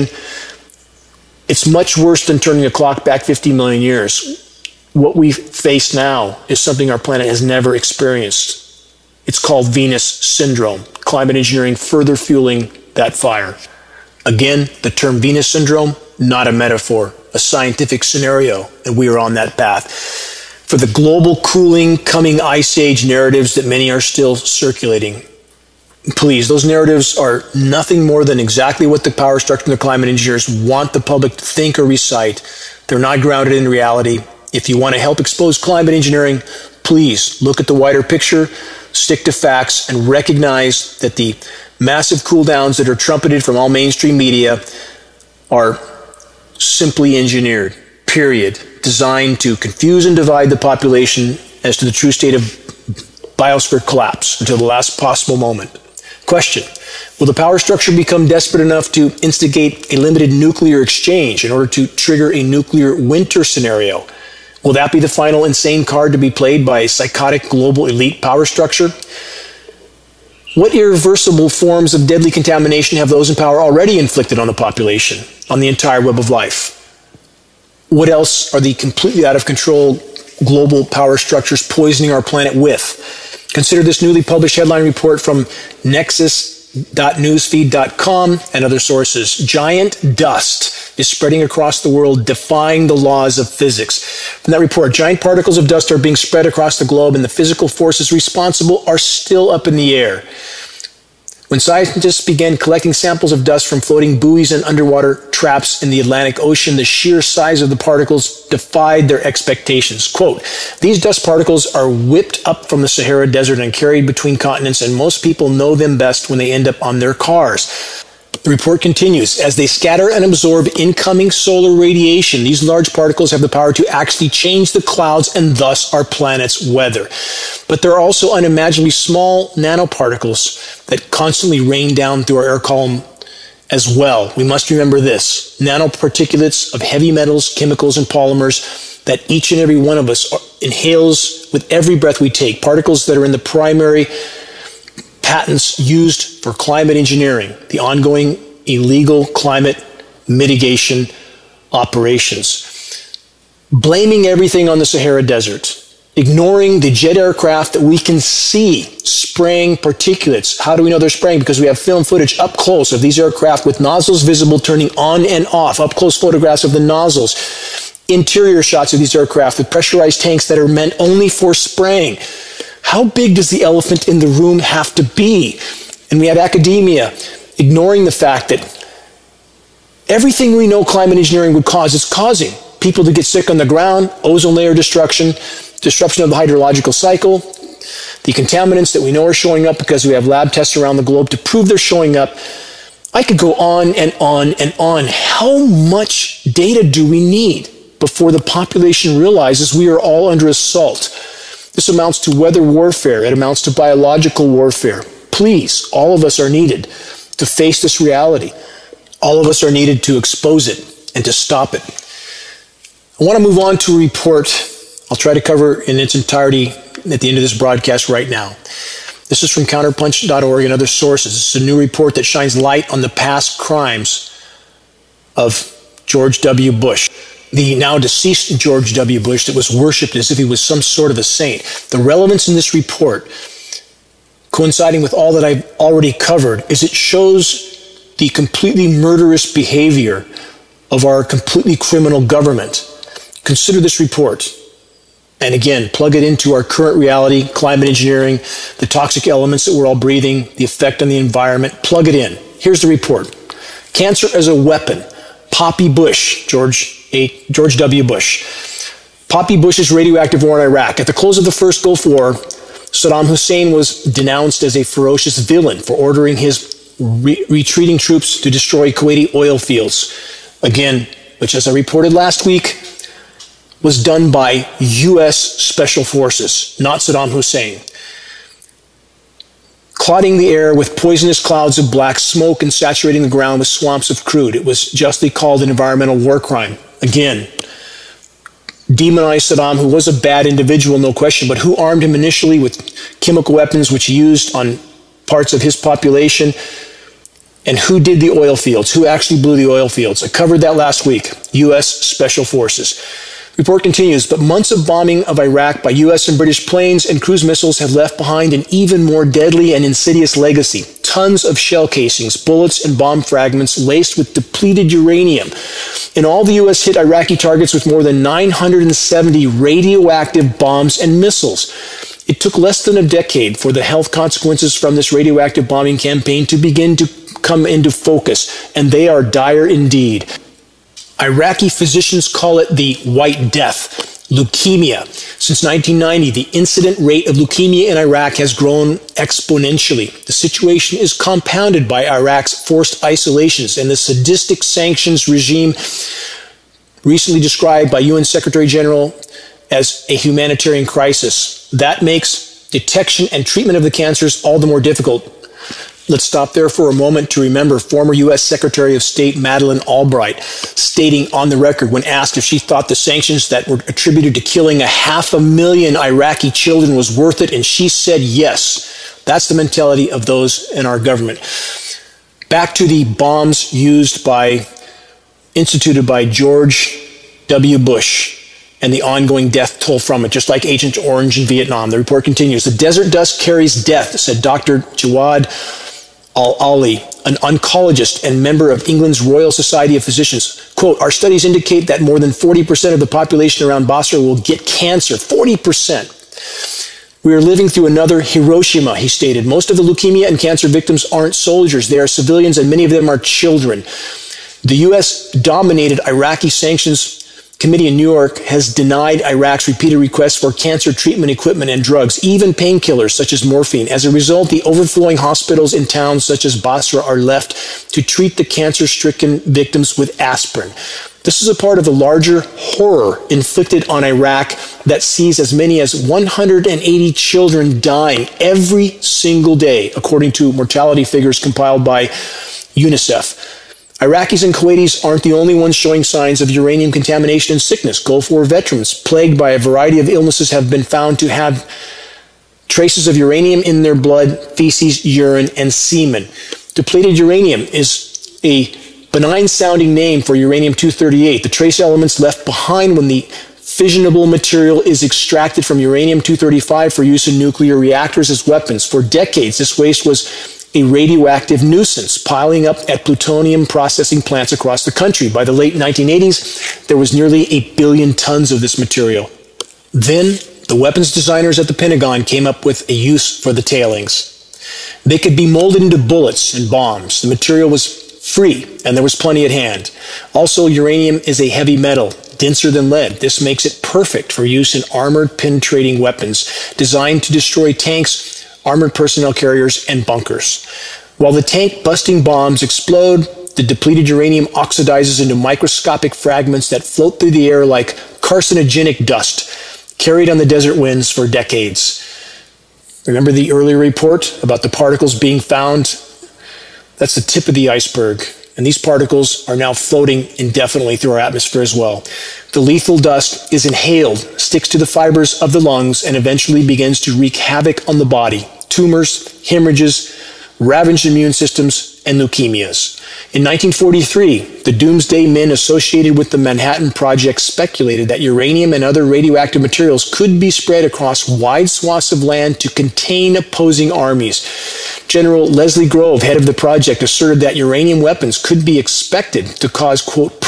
It's much worse than turning a clock back fifty million years. What we face now is something our planet has never experienced. It's called Venus Syndrome. Climate engineering further fueling that fire. Again, the term Venus Syndrome, not a metaphor, a scientific scenario, and we are on that path. For the global cooling, coming ice age narratives that many are still circulating, please, those narratives are nothing more than exactly what the power structure and the climate engineers want the public to think or recite. They're not grounded in reality. If you want to help expose climate engineering, please look at the wider picture, stick to facts, and recognize that the massive cool downs that are trumpeted from all mainstream media are simply engineered, period, designed to confuse and divide the population as to the true state of biosphere collapse until the last possible moment. Question: will the power structure become desperate enough to instigate a limited nuclear exchange in order to trigger a nuclear winter scenario? Will that be the final insane card to be played by a psychotic global elite power structure? What irreversible forms of deadly contamination have those in power already inflicted on the population, on the entire web of life? What else are the completely out of control global power structures poisoning our planet with? Consider this newly published headline report from nexus dot newsfeed dot com and other sources. Giant dust is spreading across the world, defying the laws of physics. From that report, giant particles of dust are being spread across the globe, and the physical forces responsible are still up in the air. When scientists began collecting samples of dust from floating buoys and underwater traps in the Atlantic Ocean, the sheer size of the particles defied their expectations. Quote, these dust particles are whipped up from the Sahara Desert and carried between continents, and most people know them best when they end up on their cars. The report continues, as they scatter and absorb incoming solar radiation, these large particles have the power to actually change the clouds and thus our planet's weather. But there are also unimaginably small nanoparticles that constantly rain down through our air column as well. We must remember this: nanoparticulates of heavy metals, chemicals, and polymers that each and every one of us inhales with every breath we take, particles that are in the primary patents used for climate engineering, the ongoing illegal climate mitigation operations. Blaming everything on the Sahara Desert, ignoring the jet aircraft that we can see spraying particulates. How do we know they're spraying? Because we have film footage up close of these aircraft with nozzles visible turning on and off, up close photographs of the nozzles, interior shots of these aircraft with pressurized tanks that are meant only for spraying. How big does the elephant in the room have to be? And we have academia ignoring the fact that everything we know climate engineering would cause is causing. People to get sick on the ground, ozone layer destruction, disruption of the hydrological cycle, the contaminants that we know are showing up because we have lab tests around the globe to prove they're showing up. I could go on and on and on. How much data do we need before the population realizes we are all under assault? This amounts to weather warfare. It amounts to biological warfare. Please, all of us are needed to face this reality. All of us are needed to expose it and to stop it. I want to move on to a report I'll try to cover in its entirety at the end of this broadcast right now. This is from counterpunch dot org and other sources. This is a new report that shines light on the past crimes of George W. Bush, the now deceased George W. Bush that was worshipped as if he was some sort of a saint. The relevance in this report, coinciding with all that I've already covered, is it shows the completely murderous behavior of our completely criminal government, Consider this report. And again, plug it into our current reality, climate engineering, the toxic elements that we're all breathing, the effect on the environment. Plug it in. Here's the report. Cancer as a weapon. Poppy Bush, George A. George W. Bush. Poppy Bush's radioactive war in Iraq. At the close of the first Gulf War, Saddam Hussein was denounced as a ferocious villain for ordering his re- retreating troops to destroy Kuwaiti oil fields. Again, which, as I reported last week, was done by U S Special Forces, not Saddam Hussein. Clouding the air with poisonous clouds of black smoke and saturating the ground with swamps of crude. It was justly called an environmental war crime. Again, demonized Saddam, who was a bad individual, no question, but who armed him initially with chemical weapons which he used on parts of his population, and who did the oil fields, who actually blew the oil fields. I covered that last week, U S Special Forces. Report continues, but months of bombing of Iraq by U S and British planes and cruise missiles have left behind an even more deadly and insidious legacy. Tons of shell casings, bullets, and bomb fragments laced with depleted uranium. In all, the U S hit Iraqi targets with more than nine hundred seventy radioactive bombs and missiles. It took less than a decade for the health consequences from this radioactive bombing campaign to begin to come into focus, and they are dire indeed. Iraqi physicians call it the White Death, leukemia. Since nineteen ninety, the incident rate of leukemia in Iraq has grown exponentially. The situation is compounded by Iraq's forced isolations and the sadistic sanctions regime recently described by U N Secretary General as a humanitarian crisis. That makes detection and treatment of the cancers all the more difficult. Let's stop there for a moment to remember former U S Secretary of State Madeleine Albright stating on the record when asked if she thought the sanctions that were attributed to killing a half a million Iraqi children was worth it, and she said yes. That's the mentality of those in our government. Back to the bombs used by, instituted by George W. Bush and the ongoing death toll from it, just like Agent Orange in Vietnam. The report continues. The desert dust carries death, said Doctor Jawad Al-Ali, an oncologist and member of England's Royal Society of Physicians. Quote, our studies indicate that more than forty percent of the population around Basra will get cancer. forty percent. We are living through another Hiroshima, he stated. Most of the leukemia and cancer victims aren't soldiers. They are civilians, and many of them are children. The U S dominated Iraqi sanctions committee in New York has denied Iraq's repeated requests for cancer treatment equipment and drugs, even painkillers such as morphine. As a result, the overflowing hospitals in towns such as Basra are left to treat the cancer-stricken victims with aspirin. This is a part of the larger horror inflicted on Iraq that sees as many as one hundred eighty children dying every single day, according to mortality figures compiled by UNICEF. Iraqis and Kuwaitis aren't the only ones showing signs of uranium contamination and sickness. Gulf War veterans, plagued by a variety of illnesses, have been found to have traces of uranium in their blood, feces, urine, and semen. Depleted uranium is a benign-sounding name for uranium two thirty-eight, the trace elements left behind when the fissionable material is extracted from uranium two thirty-five for use in nuclear reactors as weapons. For decades, this waste was a radioactive nuisance, piling up at plutonium processing plants across the country. By the late nineteen eighties, there was nearly a billion tons of this material. Then, the weapons designers at the Pentagon came up with a use for the tailings. They could be molded into bullets and bombs. The material was free, and there was plenty at hand. Also, uranium is a heavy metal, denser than lead. This makes it perfect for use in armored penetrating weapons designed to destroy tanks, armored personnel carriers, and bunkers. While the tank-busting bombs explode, the depleted uranium oxidizes into microscopic fragments that float through the air like carcinogenic dust, carried on the desert winds for decades. Remember the earlier report about the particles being found? That's the tip of the iceberg, and these particles are now floating indefinitely through our atmosphere as well. The lethal dust is inhaled, sticks to the fibers of the lungs, and eventually begins to wreak havoc on the body. Tumors, hemorrhages, ravaged immune systems, and leukemias. In nineteen forty-three, the doomsday men associated with the Manhattan Project speculated that uranium and other radioactive materials could be spread across wide swaths of land to contain opposing armies. General Leslie Grove, head of the project, asserted that uranium weapons could be expected to cause, quote,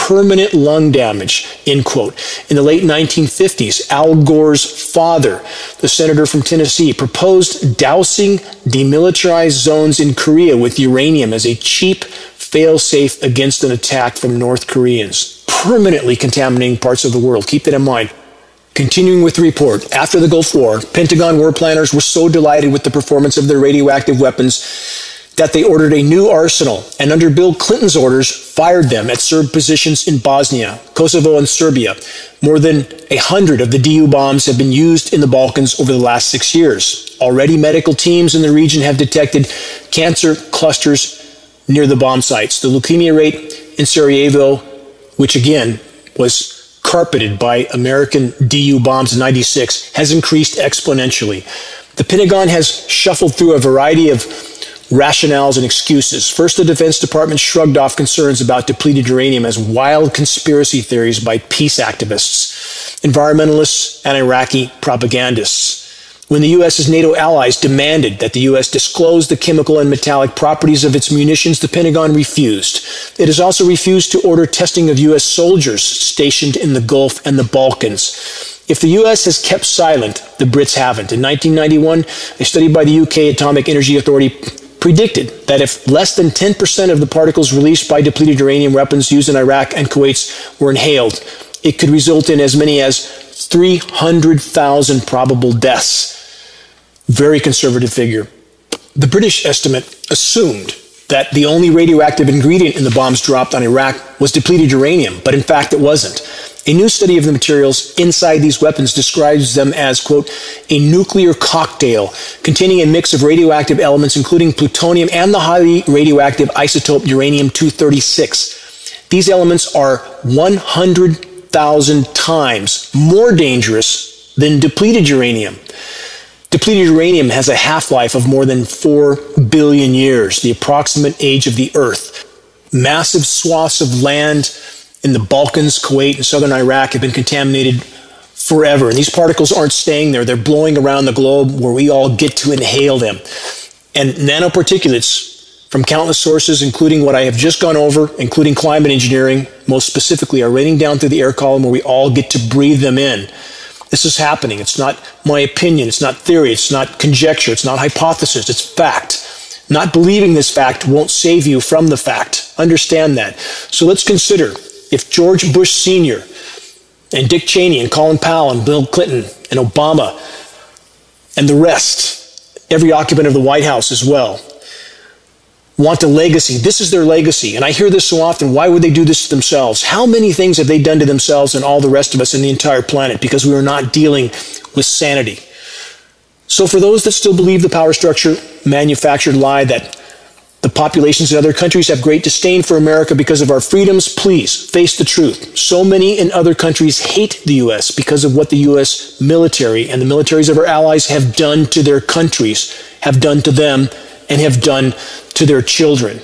permanent lung damage, end quote. In the late nineteen fifties, Al Gore's father, the senator from Tennessee, proposed dousing demilitarized zones in Korea with uranium as a cheap fail-safe against an attack from North Koreans, permanently contaminating parts of the world. Keep that in mind. Continuing with the report, after the Gulf War, Pentagon war planners were so delighted with the performance of their radioactive weapons that they ordered a new arsenal, and under Bill Clinton's orders, fired them at Serb positions in Bosnia, Kosovo, and Serbia. More than a hundred of the D U bombs have been used in the Balkans over the last six years. Already, medical teams in the region have detected cancer clusters near the bomb sites. The leukemia rate in Sarajevo, which again was carpeted by American D U bombs in ninety-six, has increased exponentially. The Pentagon has shuffled through a variety of rationales and excuses. First, the Defense Department shrugged off concerns about depleted uranium as wild conspiracy theories by peace activists, environmentalists, and Iraqi propagandists. When the U S's NATO allies demanded that the U S disclose the chemical and metallic properties of its munitions, the Pentagon refused. It has also refused to order testing of U S soldiers stationed in the Gulf and the Balkans. If the U S has kept silent, the Brits haven't. In nineteen ninety-one, a study by the U K Atomic Energy Authority predicted that if less than ten percent of the particles released by depleted uranium weapons used in Iraq and Kuwait were inhaled, it could result in as many as three hundred thousand probable deaths. Very conservative figure. The British estimate assumed that the only radioactive ingredient in the bombs dropped on Iraq was depleted uranium, but in fact it wasn't. A new study of the materials inside these weapons describes them as, quote, a nuclear cocktail containing a mix of radioactive elements including plutonium and the highly radioactive isotope uranium two thirty-six. These elements are one hundred thousand times more dangerous than depleted uranium. Depleted uranium has a half-life of more than four billion years, the approximate age of the Earth. Massive swaths of land in the Balkans, Kuwait, and southern Iraq have been contaminated forever. And these particles aren't staying there. They're blowing around the globe where we all get to inhale them. And nanoparticulates from countless sources, including what I have just gone over, including climate engineering, most specifically, are raining down through the air column where we all get to breathe them in. This is happening. It's not my opinion. It's not theory. It's not conjecture. It's not hypothesis. It's fact. Not believing this fact won't save you from the fact. Understand that. So let's consider if George Bush Senior and Dick Cheney and Colin Powell and Bill Clinton and Obama and the rest, every occupant of the White House as well, want a legacy. This is their legacy. And I hear this so often. Why would they do this to themselves? How many things have they done to themselves and all the rest of us in the entire planet because we are not dealing with sanity? So for those that still believe the power structure manufactured lie that the populations in other countries have great disdain for America because of our freedoms, please face the truth. So many in other countries hate the U S because of what the U S military and the militaries of our allies have done to their countries, have done to them, and have done to their children.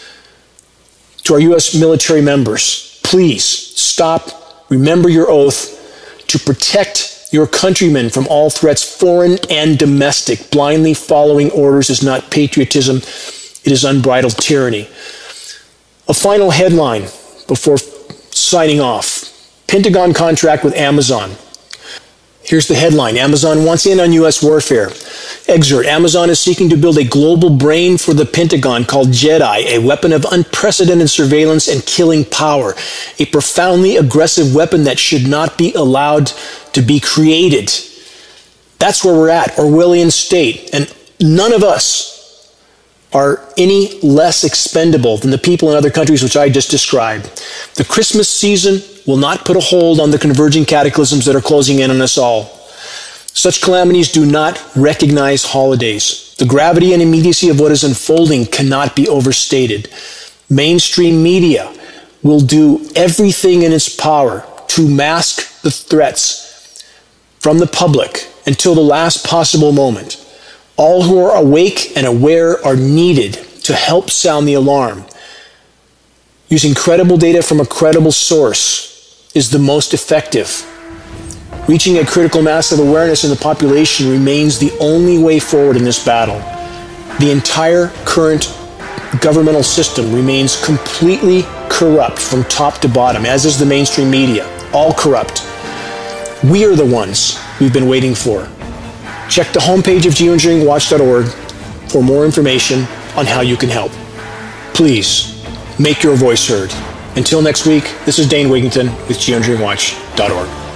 To our U S military members, please stop, remember your oath to protect your countrymen from all threats, foreign and domestic. Blindly following orders is not patriotism, it is unbridled tyranny. A final headline before signing off. Pentagon contract with Amazon. Here's the headline. Amazon wants in on U S warfare. Excerpt. Amazon is seeking to build a global brain for the Pentagon called Jedi, a weapon of unprecedented surveillance and killing power. A profoundly aggressive weapon that should not be allowed to be created. That's where we're at, Orwellian state. And none of us are any less expendable than the people in other countries which I just described. The Christmas season will not put a hold on the converging cataclysms that are closing in on us all. Such calamities do not recognize holidays. The gravity and immediacy of what is unfolding cannot be overstated. Mainstream media will do everything in its power to mask the threats from the public until the last possible moment. All who are awake and aware are needed to help sound the alarm. Using credible data from a credible source is the most effective. Reaching a critical mass of awareness in the population remains the only way forward in this battle. The entire current governmental system remains completely corrupt from top to bottom, as is the mainstream media, all corrupt. We are the ones we've been waiting for. Check the homepage of geoengineering watch dot org for more information on how you can help. Please, make your voice heard. Until next week, this is Dane Wigington with geoengineering watch dot org.